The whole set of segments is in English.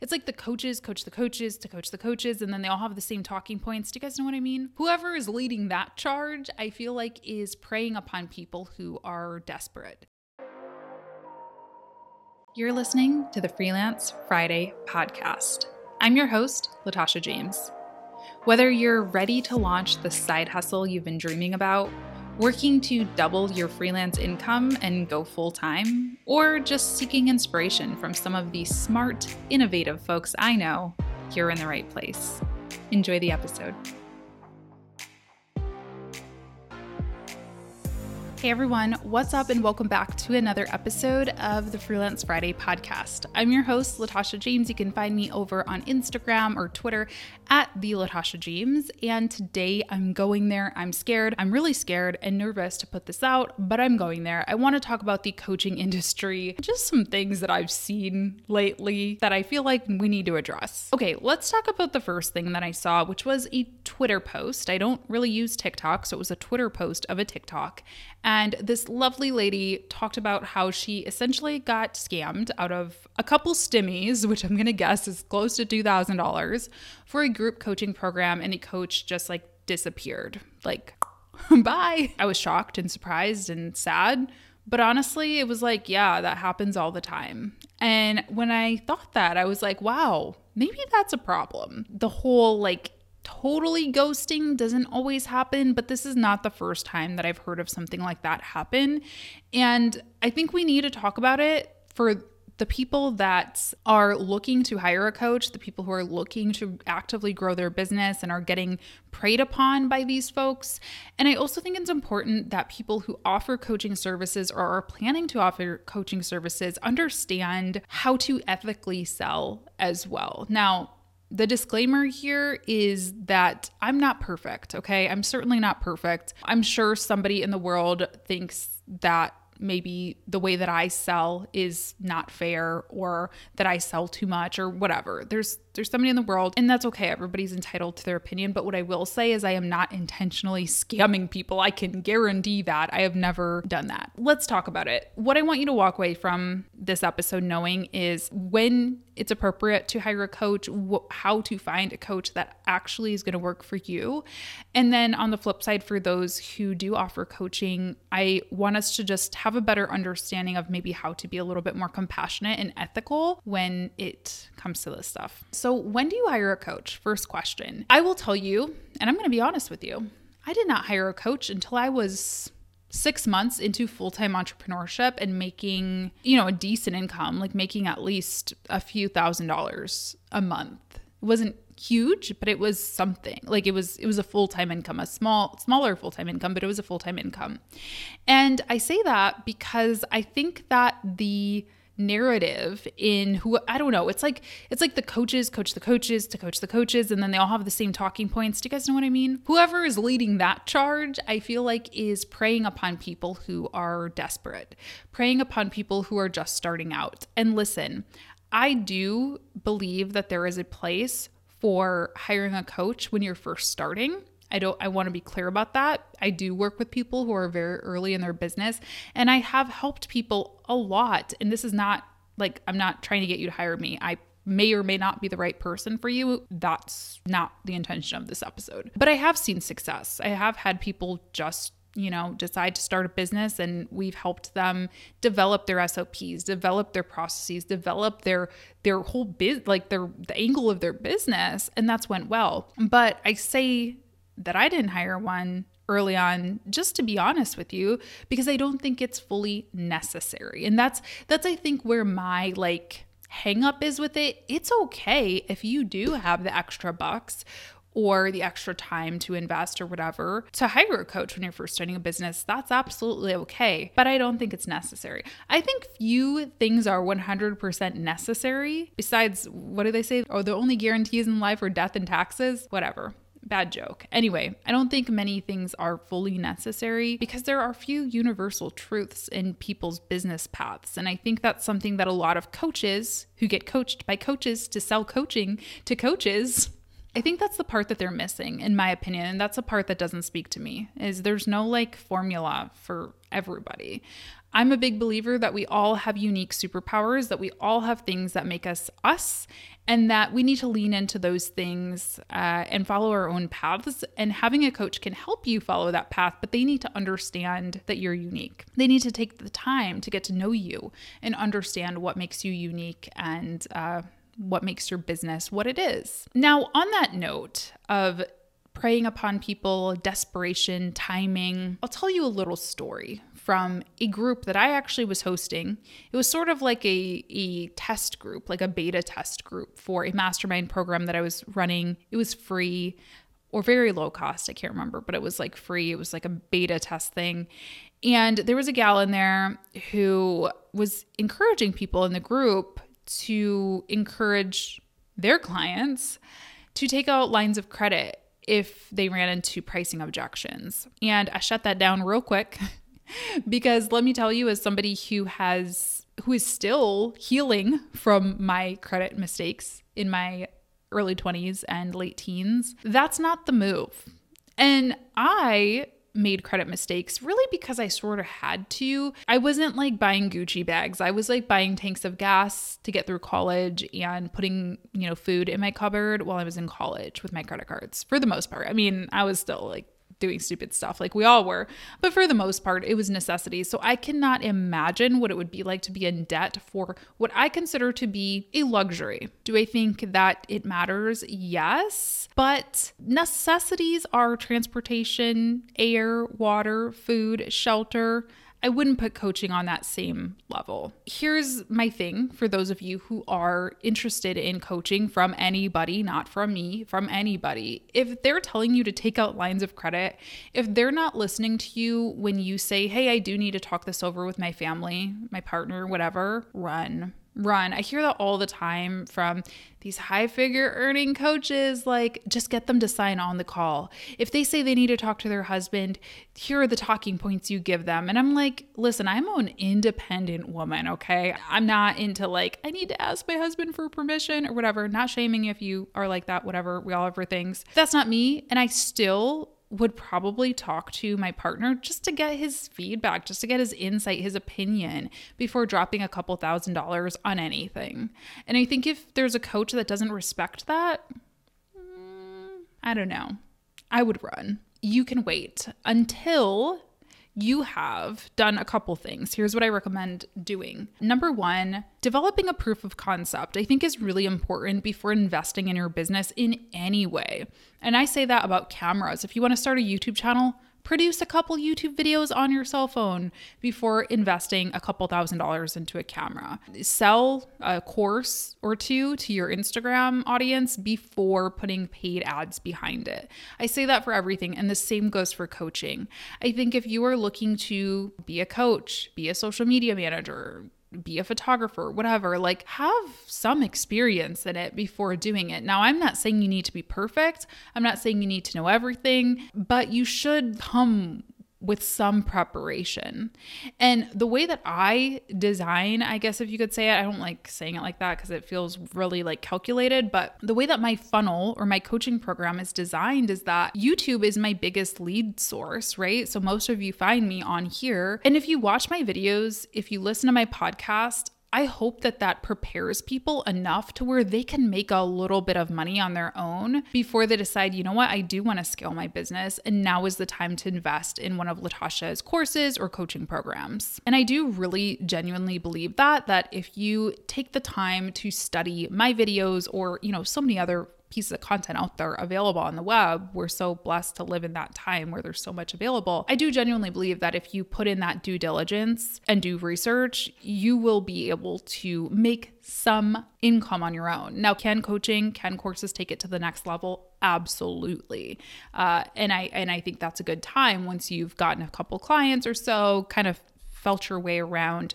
It's like the coaches coach the coaches to coach the coaches, and then they all have the same talking points. Do you guys know what I mean? Whoever is leading that charge, I feel like is preying upon people who are desperate. You're listening to the Freelance Friday podcast. I'm your host, Latasha James. Whether you're ready to launch the side hustle you've been dreaming about, working to double your freelance income and go full-time, or just seeking inspiration from some of the smart, innovative folks I know, you're in the right place. Enjoy the episode. Hey everyone, what's up and welcome back to another episode of the Freelance Friday podcast. I'm your host, Latasha James. You can find me over on Instagram or Twitter at the Latasha James. And today I'm going there. I'm scared. I'm really scared and nervous to put this out, but I'm going there. I want to talk about the coaching industry, just some things that I've seen lately that I feel like we need to address. Okay, let's talk about the first thing that I saw, which was a Twitter post. I don't really use TikTok, so it was a Twitter post of a TikTok. And this lovely lady talked about how she essentially got scammed out of a couple stimmies, which I'm going to guess is close to $2,000 for a group coaching program. And a coach just like disappeared, like, bye. I was shocked and surprised and sad. But honestly, it was like, yeah, that happens all the time. And when I thought that, I was like, wow, maybe that's a problem. The whole like totally ghosting doesn't always happen, but this is not the first time that I've heard of something like that happen. And I think we need to talk about it for the people that are looking to hire a coach, the people who are looking to actively grow their business and are getting preyed upon by these folks. And I also think it's important that people who offer coaching services or are planning to offer coaching services understand how to ethically sell as well. Now, the disclaimer here is that I'm not perfect, okay? I'm certainly not perfect. I'm sure somebody in the world thinks that maybe the way that I sell is not fair or that I sell too much or whatever. There's somebody in the world, and that's okay. Everybody's entitled to their opinion. But what I will say is I am not intentionally scamming people. I can guarantee that. I have never done that. Let's talk about it. What I want you to walk away from this episode knowing is when it's appropriate to hire a coach, how to find a coach that actually is going to work for you. And then on the flip side, for those who do offer coaching, I want us to just have a better understanding of maybe how to be a little bit more compassionate and ethical when it comes to this stuff. So when do you hire a coach? First question. I will tell you, and I'm going to be honest with you, I did not hire a coach until I was 6 months into full-time entrepreneurship and making, a decent income, like making at least a few $1,000s a month. It wasn't huge, but it was something. Like it was a full-time income, a smaller full-time income, but it was a full-time income. And I say that because I think that the narrative it's like the coaches coach the coaches to coach the coaches, and then they all have the same talking points. Do you guys know what I mean? Whoever is leading that charge, I feel like is preying upon people who are desperate, preying upon people who are just starting out. And listen, I do believe that there is a place for hiring a coach when you're first starting. I want to be clear about that. I do work with people who are very early in their business, and I have helped people a lot. And this is not like, I'm not trying to get you to hire me. I may or may not be the right person for you. That's not the intention of this episode. But I have seen success. I have had people just decide to start a business, and we've helped them develop their SOPs, develop their processes, develop their whole the angle of their business. And that's went well. But I say that I didn't hire one early on, just to be honest with you, because I don't think it's fully necessary. And that's I think where my hang up is with it. It's okay if you do have the extra bucks or the extra time to invest or whatever to hire a coach when you're first starting a business. That's absolutely okay. But I don't think it's necessary. I think few things are 100% necessary. Besides, what do they say? Oh, the only guarantees in life are death and taxes. Whatever. Bad joke. Anyway, I don't think many things are fully necessary because there are few universal truths in people's business paths. And I think that's something that a lot of coaches who get coached by coaches to sell coaching to coaches I think that's the part that they're missing, in my opinion. And that's a part that doesn't speak to me, is there's no like formula for everybody. I'm a big believer that we all have unique superpowers, that we all have things that make us us, and that we need to lean into those things and follow our own paths. And having a coach can help you follow that path, but they need to understand that you're unique. They need to take the time to get to know you and understand what makes you unique and what makes your business what it is. Now, on that note of preying upon people, desperation, timing, I'll tell you a little story from a group that I actually was hosting. It was sort of like a test group, like a beta test group for a mastermind program that I was running. It was free or very low cost. I can't remember, but it was like free. It was like a beta test thing. And there was a gal in there who was encouraging people in the group to encourage their clients to take out lines of credit if they ran into pricing objections. And I shut that down real quick because let me tell you, as somebody who is still healing from my credit mistakes in my early 20s and late teens, that's not the move. And I made credit mistakes really because I sort of had to. I wasn't like buying Gucci bags. I was like buying tanks of gas to get through college and putting, food in my cupboard while I was in college with my credit cards for the most part. I mean, I was still like doing stupid stuff like we all were, but for the most part, it was necessity. So I cannot imagine what it would be like to be in debt for what I consider to be a luxury. Do I think that it matters? Yes, but necessities are transportation, air, water, food, shelter. I wouldn't put coaching on that same level. Here's my thing for those of you who are interested in coaching from anybody, not from me, from anybody. If they're telling you to take out lines of credit, if they're not listening to you when you say, hey, I do need to talk this over with my family, my partner, whatever, run. I hear that all the time from these high figure earning coaches, like just get them to sign on the call. If they say they need to talk to their husband, here are the talking points you give them. And I'm like, listen, I'm an independent woman, okay? I'm not into like, I need to ask my husband for permission or whatever. Not shaming if you are like that, whatever, we all have our things. That's not me. And I still would probably talk to my partner just to get his feedback, just to get his insight, his opinion before dropping a couple $1,000s on anything. And I think if there's a coach that doesn't respect that, I don't know. I would run. You can wait until you have done a couple things. Here's what I recommend doing. Number one, developing a proof of concept, I think is really important before investing in your business in any way. And I say that about cameras. If you want to start a YouTube channel, produce a couple YouTube videos on your cell phone before investing a couple $1,000s into a camera. Sell a course or two to your Instagram audience before putting paid ads behind it. I say that for everything, and the same goes for coaching. I think if you are looking to be a coach, be a social media manager, be a photographer, whatever, like have some experience in it before doing it. Now, I'm not saying you need to be perfect. I'm not saying you need to know everything, but you should come with some preparation. And the way that I design, I guess if you could say it, I don't like saying it like that because it feels really like calculated, but the way that my funnel or my coaching program is designed is that YouTube is my biggest lead source, right? So most of you find me on here. And if you watch my videos, if you listen to my podcast, I hope that that prepares people enough to where they can make a little bit of money on their own before they decide, you know what, I do want to scale my business. And now is the time to invest in one of Latasha's courses or coaching programs. And I do really genuinely believe that if you take the time to study my videos or, so many other pieces of content out there available on the web. We're so blessed to live in that time where there's so much available. I do genuinely believe that if you put in that due diligence and do research, you will be able to make some income on your own. Now, can courses take it to the next level? Absolutely. And I think that's a good time once you've gotten a couple clients or so, kind of felt your way around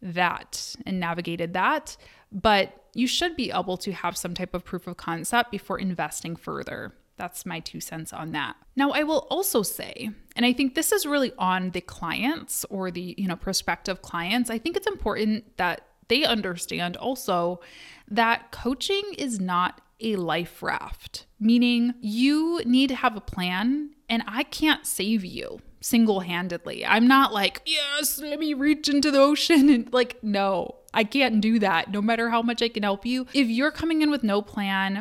that and navigated that. But you should be able to have some type of proof of concept before investing further. That's my 2 cents on that. Now, I will also say, and I think this is really on the clients or the, prospective clients, I think it's important that they understand also that coaching is not a life raft, meaning you need to have a plan, and I can't save you single-handedly. I'm not like, yes, let me reach into the ocean and like, no, I can't do that no matter how much I can help you. If you're coming in with no plan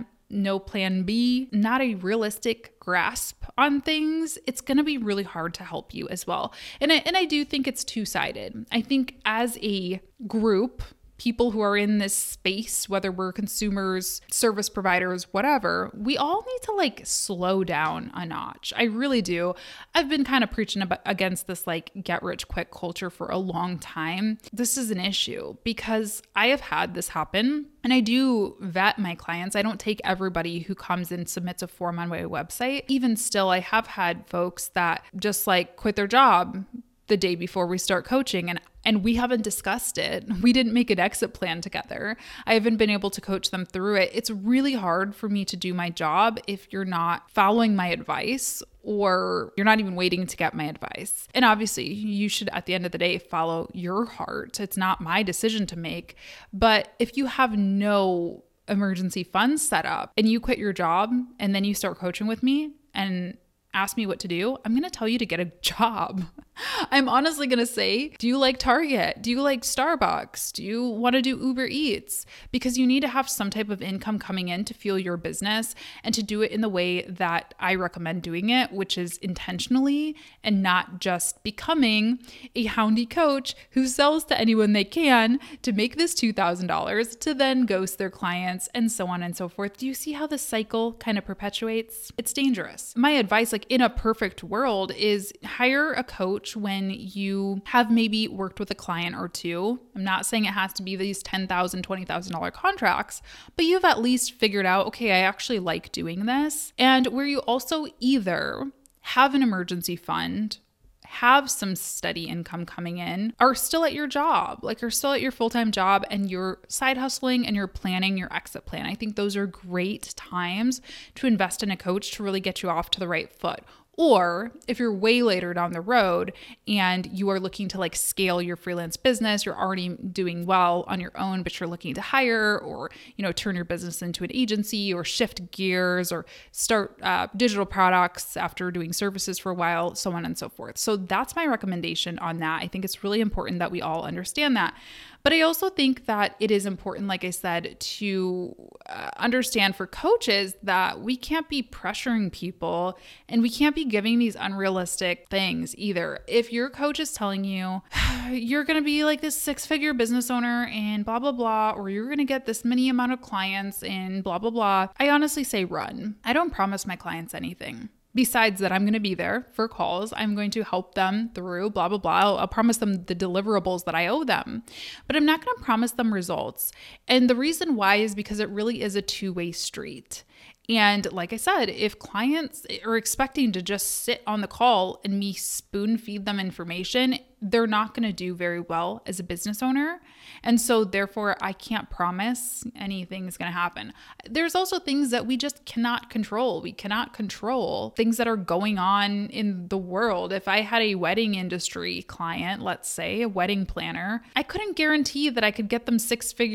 B, not a realistic grasp on things, it's going to be really hard to help you as well. And I do think it's two-sided. I think as a group, people who are in this space, whether we're consumers, service providers, whatever, we all need to like slow down a notch. I really do. I've been kind of preaching against this like get rich quick culture for a long time. This is an issue because I have had this happen. And I do vet my clients. I don't take everybody who comes and submits a form on my website. Even still, I have had folks that just like quit their job the day before we start coaching, and we haven't discussed it. We didn't make an exit plan together. I haven't been able to coach them through it. It's really hard for me to do my job if you're not following my advice or you're not even waiting to get my advice. And obviously, you should, at the end of the day, follow your heart. It's not my decision to make. But if you have no emergency funds set up and you quit your job and then you start coaching with me and ask me what to do, I'm going to tell you to get a job. I'm honestly going to say, do you like Target? Do you like Starbucks? Do you want to do Uber Eats? Because you need to have some type of income coming in to fuel your business and to do it in the way that I recommend doing it, which is intentionally and not just becoming a houndy coach who sells to anyone they can to make this $2,000 to then ghost their clients and so on and so forth. Do you see how the cycle kind of perpetuates? It's dangerous. My advice, like in a perfect world, is hire a coach when you have maybe worked with a client or two. I'm not saying it has to be these $10,000, $20,000 contracts, but you've at least figured out, okay, I actually like doing this. And where you also either have an emergency fund, have some steady income coming in, are still at your job, like you're still at your full-time job and you're side hustling and you're planning your exit plan. I think those are great times to invest in a coach to really get you off to the right foot. Or if you're way later down the road and you are looking to like scale your freelance business, you're already doing well on your own, but you're looking to hire or, turn your business into an agency or shift gears or start digital products after doing services for a while, so on and so forth. So that's my recommendation on that. I think it's really important that we all understand that. But I also think that it is important, like I said, to understand for coaches that we can't be pressuring people and we can't be giving these unrealistic things either. If your coach is telling you you're going to be like this 6-figure business owner and blah, blah, blah, or you're going to get this many amount of clients and blah, blah, blah, I honestly say run. I don't promise my clients anything. Besides that, I'm going to be there for calls. I'm going to help them through blah, blah, blah. I'll promise them the deliverables that I owe them, but I'm not going to promise them results. And the reason why is because it really is a two-way street. And like I said, if clients are expecting to just sit on the call and me spoon feed them information, they're not going to do very well as a business owner. And so therefore, I can't promise anything is going to happen. There's also things that we just cannot control. We cannot control things that are going on in the world. If I had a wedding industry client, let's say a wedding planner, I couldn't guarantee that I could get them a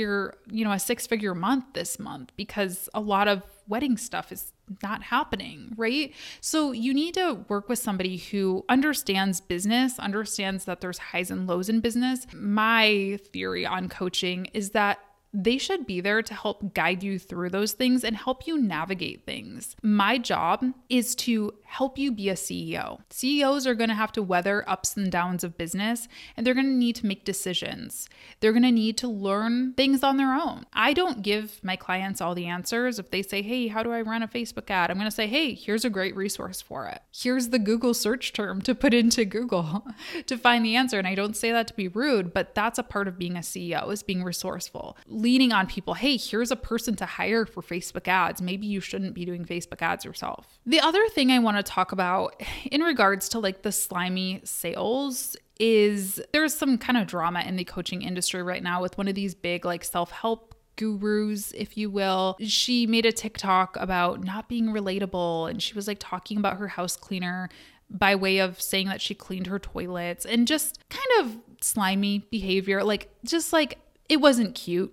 6-figure month this month because a lot of wedding stuff is not happening, right? So you need to work with somebody who understands business, understands that there's highs and lows in business. My theory on coaching is that they should be there to help guide you through those things and help you navigate things. My job is to help you be a CEO. CEOs are going to have to weather ups and downs of business, and they're going to need to make decisions. They're going to need to learn things on their own. I don't give my clients all the answers. If they say, hey, how do I run a Facebook ad? I'm going to say, hey, here's a great resource for it. Here's the Google search term to put into Google to find the answer. And I don't say that to be rude, but that's a part of being a CEO, is being resourceful. Leaning on people, hey, here's a person to hire for Facebook ads. Maybe you shouldn't be doing Facebook ads yourself. The other thing I want to talk about in regards to like the slimy sales is there's some kind of drama in the coaching industry right now with one of these big like self-help gurus, if you will. She made a TikTok about not being relatable, and she was like talking about her house cleaner by way of saying that she cleaned her toilets and just kind of slimy behavior, like just like it wasn't cute.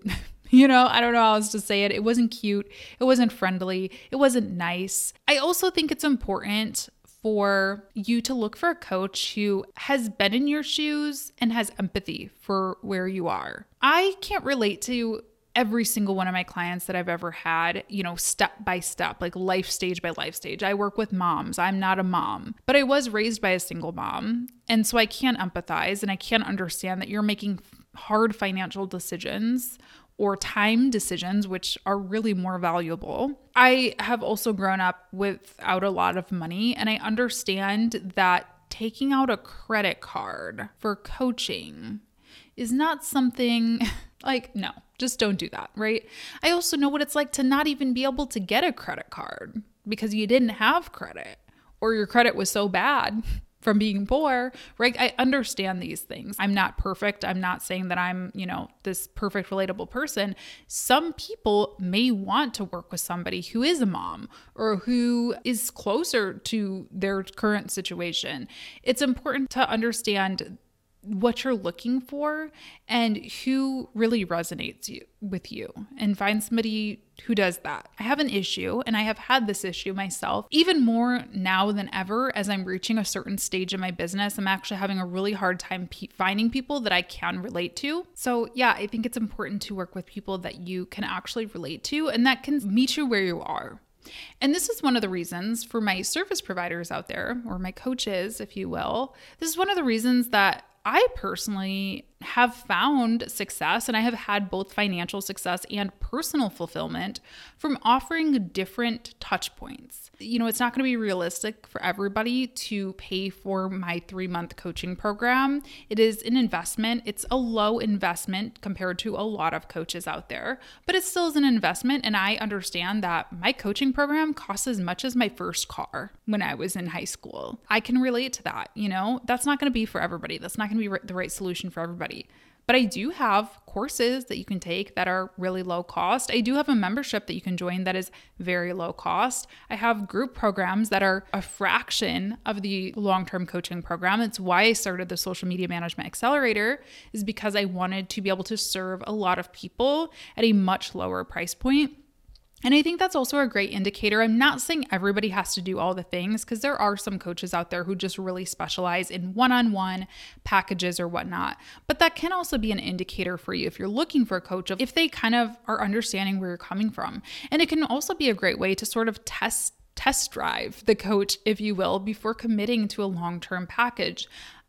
I don't know how else to say it. It wasn't cute. It wasn't friendly. It wasn't nice. I also think it's important for you to look for a coach who has been in your shoes and has empathy for where you are. I can't relate to every single one of my clients that I've ever had, step by step, like life stage by life stage. I work with moms. I'm not a mom, but I was raised by a single mom. And so I can't empathize and I can't understand that you're making hard financial decisions or time decisions, which are really more valuable. I have also grown up without a lot of money, and I understand that taking out a credit card for coaching is not something like, no, just don't do that, right? I also know what it's like to not even be able to get a credit card because you didn't have credit or your credit was so bad from being poor, right? I understand these things. I'm not perfect. I'm not saying that I'm, this perfect, relatable person. Some people may want to work with somebody who is a mom or who is closer to their current situation. It's important to understand what you're looking for and who really resonates with you and find somebody who does that. I have an issue, and I have had this issue myself even more now than ever. As I'm reaching a certain stage in my business, I'm actually having a really hard time finding people that I can relate to. So yeah, I think it's important to work with people that you can actually relate to and that can meet you where you are. And this is one of the reasons for my service providers out there, or my coaches, if you will. This is one of the reasons that I personally have found success, and I have had both financial success and personal fulfillment from offering different touch points. It's not going to be realistic for everybody to pay for my 3-month coaching program. It is an investment. It's a low investment compared to a lot of coaches out there, but it still is an investment. And I understand that my coaching program costs as much as my first car when I was in high school. I can relate to that. That's not going to be for everybody. That's not going to be the right solution for everybody. But I do have courses that you can take that are really low cost. I do have a membership that you can join that is very low cost. I have group programs that are a fraction of the long-term coaching program. It's why I started the Social Media Management Accelerator, is because I wanted to be able to serve a lot of people at a much lower price point. And I think that's also a great indicator. I'm not saying everybody has to do all the things, because there are some coaches out there who just really specialize in one-on-one packages or whatnot. But that can also be an indicator for you if you're looking for a coach, of if they kind of are understanding where you're coming from. And it can also be a great way to sort of test drive the coach, if you will, before committing to a long-term package.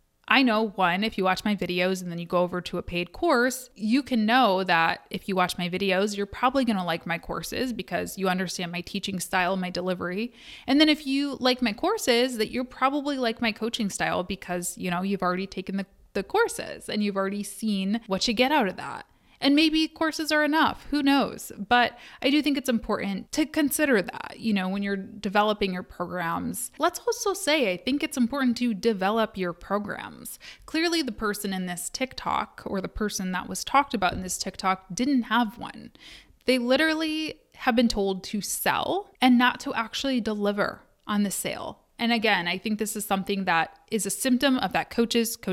I know, one, if you watch my videos and then you go over to a paid course, you can know that if you watch my videos, you're probably going to like my courses because you understand my teaching style, my delivery. And then if you like my courses, that you'll probably like my coaching style because, you've already taken the courses and you've already seen what you get out of that. And maybe courses are enough, who knows? But I do think it's important to consider that, when you're developing your programs. Let's also say, I think it's important to develop your programs. Clearly, the person in this TikTok, or the person that was talked about in this TikTok, didn't have one. They literally have been told to sell and not to actually deliver on the sale. And again, I think this is something that is a symptom of that coaches to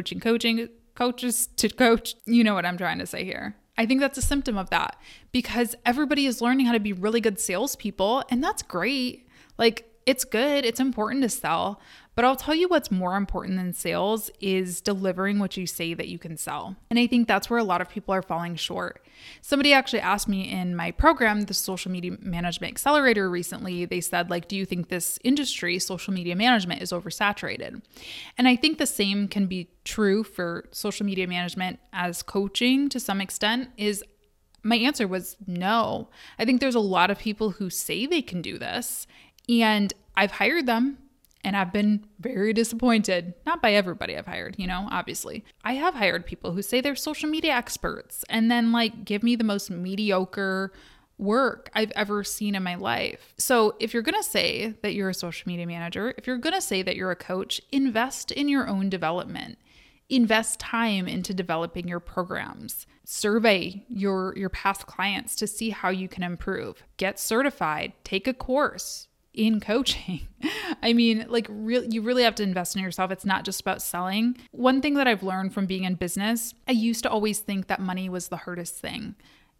coach. You know what I'm trying to say here. I think that's a symptom of that, because everybody is learning how to be really good salespeople, and that's great. It's good. It's important to sell. But I'll tell you what's more important than sales is delivering what you say that you can sell. And I think that's where a lot of people are falling short. Somebody actually asked me in my program, the Social Media Management Accelerator, recently. They said, do you think this industry, social media management, is oversaturated? And I think the same can be true for social media management as coaching to some extent. My answer was no. I think there's a lot of people who say they can do this, and I've hired them. And I've been very disappointed. Not by everybody I've hired, obviously. I have hired people who say they're social media experts and then give me the most mediocre work I've ever seen in my life. So if you're going to say that you're a social media manager, if you're going to say that you're a coach, invest in your own development. Invest time into developing your programs. Survey your past clients to see how you can improve. Get certified. Take a course in coaching. I mean, you really have to invest in yourself. It's not just about selling. One thing that I've learned from being in business, I used to always think that money was the hardest thing.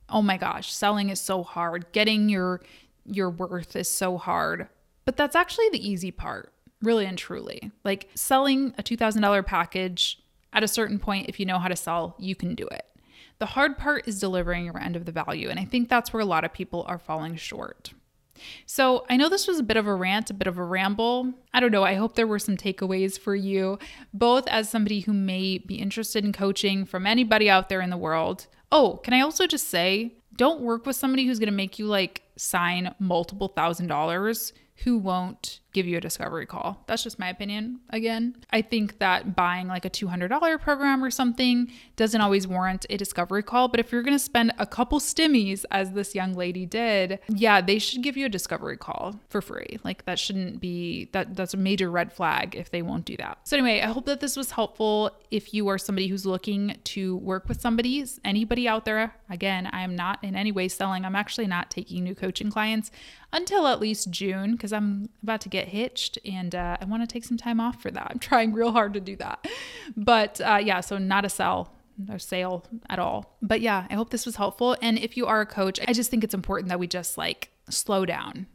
oh my gosh, selling is so hard. Getting your worth is so hard. But that's actually the easy part, really and truly. Like selling a $2,000 package at a certain point, if you know how to sell, you can do it. The hard part is delivering your end of the value. And I think that's where a lot of people are falling short. So I know this was a bit of a rant, a bit of a ramble. I don't know. I hope there were some takeaways for you, both as somebody who may be interested in coaching from anybody out there in the world. Oh, can I also just say, don't work with somebody who's going to make you like sign multiple $1,000s who won't give you a discovery call. That's just my opinion. Again, I think that buying like a $200 program or something doesn't always warrant a discovery call. But if you're going to spend a couple stimmies, as this young lady did, yeah, they should give you a discovery call for free. Like that shouldn't be, that's a major red flag if they won't do that. So anyway, I hope that this was helpful. If you are somebody who's looking to work with anybody out there, again, I am not in any way selling. I'm actually not taking new coaching clients until at least June, because I'm about to get hitched and I want to take some time off for that. I'm trying real hard to do that. But yeah, so not a sale at all. But yeah, I hope this was helpful. And if you are a coach, I just think it's important that we just like slow down,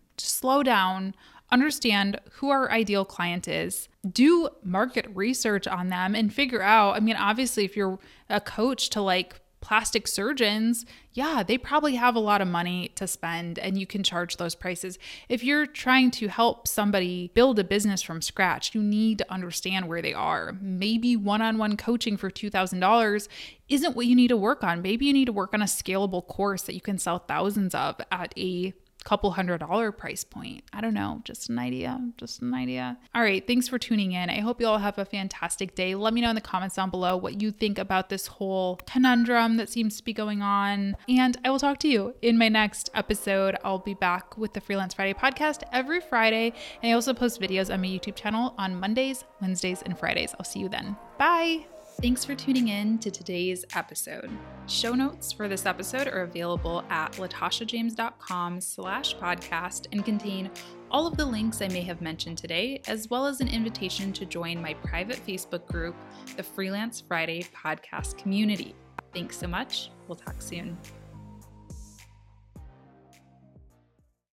understand who our ideal client is, do market research on them and figure out, I mean, obviously if you're a coach to like plastic surgeons, yeah, they probably have a lot of money to spend and you can charge those prices. If you're trying to help somebody build a business from scratch, you need to understand where they are. Maybe one-on-one coaching for $2,000 isn't what you need to work on. Maybe you need to work on a scalable course that you can sell thousands of at a couple $100 price point. I don't know, just an idea. All right, thanks for tuning in. I hope you all have a fantastic day. Let me know in the comments down below what you think about this whole conundrum that seems to be going on. And I will talk to you in my next episode. I'll be back with the Freelance Friday podcast every Friday. And I also post videos on my YouTube channel on Mondays, Wednesdays, and Fridays. I'll see you then. Bye. Thanks for tuning in to today's episode. Show notes for this episode are available at latashajames.com/podcast and contain all of the links I may have mentioned today, as well as an invitation to join my private Facebook group, the Freelance Friday Podcast Community. Thanks so much. We'll talk soon.